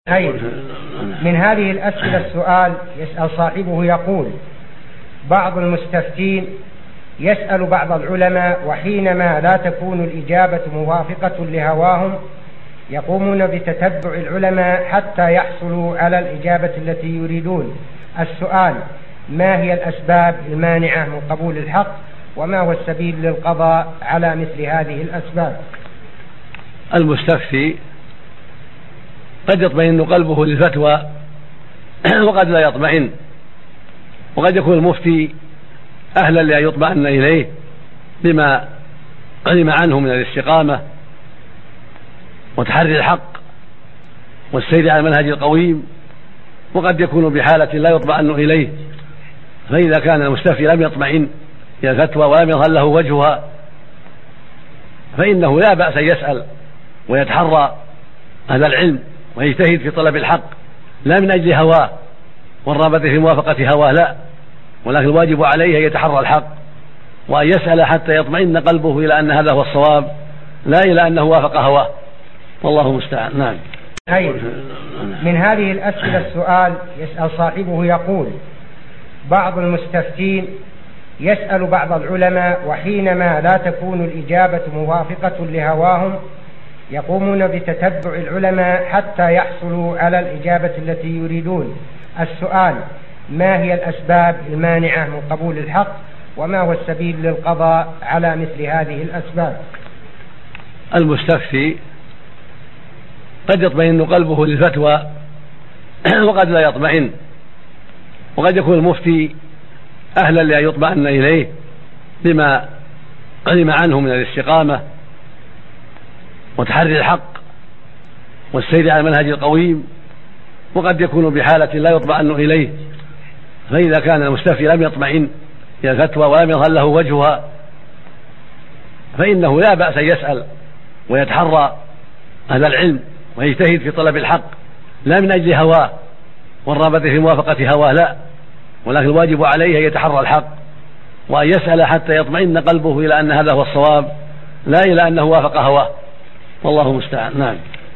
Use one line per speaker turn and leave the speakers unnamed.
من هذه الأسئلة السؤال يسأل صاحبه يقول: بعض المستفتين يسأل بعض العلماء وحينما لا تكون الإجابة موافقة لهواهم يقومون بتتبع العلماء حتى يحصلوا على الإجابة التي يريدون. السؤال: ما هي الأسباب المانعة من قبول الحق، وما هو السبيل للقضاء على مثل هذه الأسباب؟
المستفتي قد يطمئن قلبه للفتوى وقد لا يطمئن، وقد يكون المفتي أهلا لأن يطمئن إليه بما علم عنه من الاستقامة وتحري الحق والسير على المنهج القويم، وقد يكون بحالة لا يطمئن إليه. فإذا كان المستفتي لم يطمئن إلى الفتوى ولم يظهر له وجهها فإنه لا بأس يسأل ويتحرى أهل العلم ويجتهد في طلب الحق، لا من أجل هواه والرغبة في موافقة هواه، لا، ولكن الواجب عليه أن يتحرى الحق وأن يسأل حتى يطمئن قلبه إلى أن هذا هو الصواب، لا إلى أنه وافق هواه، والله المستعان. نعم.
من هذه الأسئلة السؤال يسأل صاحبه يقول: بعض المستفتين يسأل بعض العلماء وحينما لا تكون الإجابة موافقة لهواهم يقومون بتتبع العلماء حتى يحصلوا على الإجابة التي يريدون. السؤال: ما هي الأسباب المانعة من قبول الحق، وما هو السبيل للقضاء على مثل هذه الأسباب؟
المستفتي قد يطمئن قلبه للفتوى وقد لا يطمئن، وقد يكون المفتي أهلا لأن يطمئن إليه بما علم عنه من الاستقامة وتحري الحق والسير على المنهج القويم، وقد يكون بحالة لا يطمئن إليه. فإذا كان المستفتي لم يطمئن إلى الفتوى ولم يظهر له وجهها فإنه لا بأس يسأل ويتحرى أهل العلم ويجتهد في طلب الحق، لا من أجل هواه والرغبة في موافقة هواه، لا، ولكن الواجب عليه أن يتحرى الحق وأن يسأل حتى يطمئن قلبه إلى أن هذا هو الصواب، لا إلى أنه وافق هواه، والله المستعان. نعم.